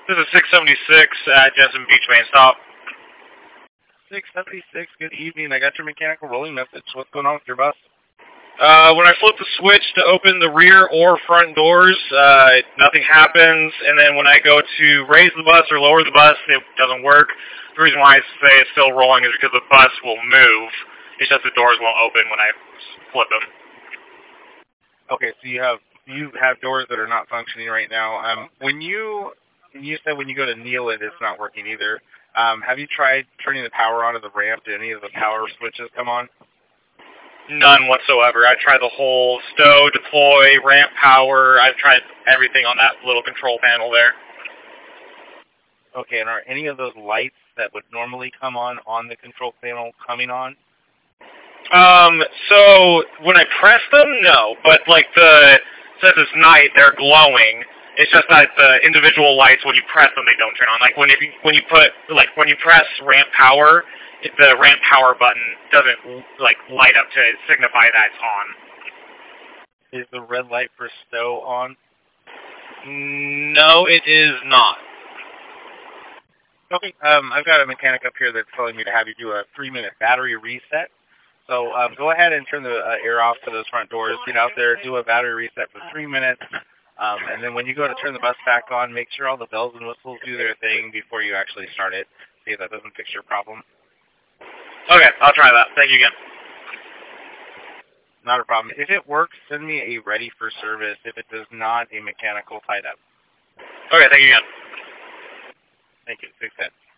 This is 676 at Jensen Beach main stop. 676, good evening. I got your mechanical rolling message. What's going on with your bus? When I flip the switch to open the rear or front doors, nothing happens, and then when I go to raise the bus or lower the bus, it doesn't work. The reason why I say it's still rolling is because the bus will move. It's just the doors won't open when I flip them. Okay, so you have doors that are not functioning right now. When you said when you go to kneel it, it's not working either. Have you tried turning the power on to the ramp? Did any of the power switches come on? None whatsoever. I tried the whole stow, deploy, ramp power. I've tried everything on that little control panel there. Okay, and are any of those lights that would normally come on the control panel coming on? So when I press them, no. But since it's night, they're glowing. It's just that the individual lights, when you press them, they don't turn on. Like when you press ramp power, the ramp power button doesn't light up to signify that it's on. Is the red light for stow on? No, it is not. Okay. I've got a mechanic up here that's telling me to have you do a 3-minute battery reset. So go ahead and turn the air off to those front doors. Get out there, do a battery reset for 3 minutes. And then when you go to turn the bus back on, make sure all the bells and whistles do their thing before you actually start it. See if that doesn't fix your problem. Okay, I'll try that. Thank you again. Not a problem. If it works, send me a ready for service. If it does not, a mechanical tied up. Okay, thank you again. Thank you. 610.